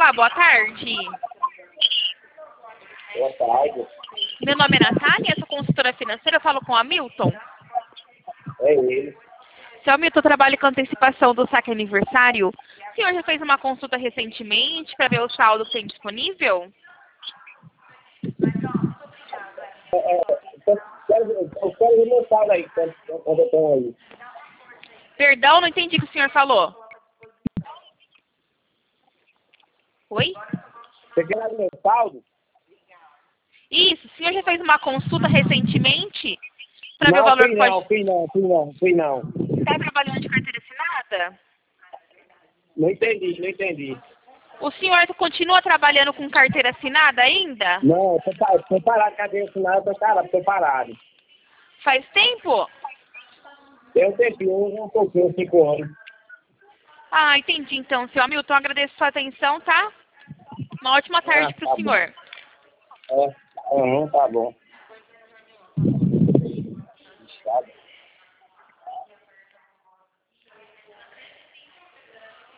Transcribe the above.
Olá, boa tarde. Boa tarde. Meu nome é Natália, sou consultora financeira, eu falo com o Hamilton. É ele. Seu Hamilton, eu trabalho com antecipação do saque aniversário. O senhor já fez uma consulta recentemente para ver o saldo que tem disponível? Eu quero ver meu saldo aí, quando eu tenho aí. Perdão, não entendi o que o senhor falou. Oi? Você quer ver meu saldo? Isso, o senhor já fez uma consulta recentemente para ver o valor que pode... Fui não. Está trabalhando de carteira assinada? Não entendi. O senhor continua trabalhando com carteira assinada ainda? Não, tô parado, cadê esse nada? Tô parado. Faz tempo? Tem um tempinho, um pouquinho, 5 anos. Ah, entendi então, seu Hamilton, agradeço sua atenção, tá? Uma ótima tarde para o Tá senhor. bom. Tá bom.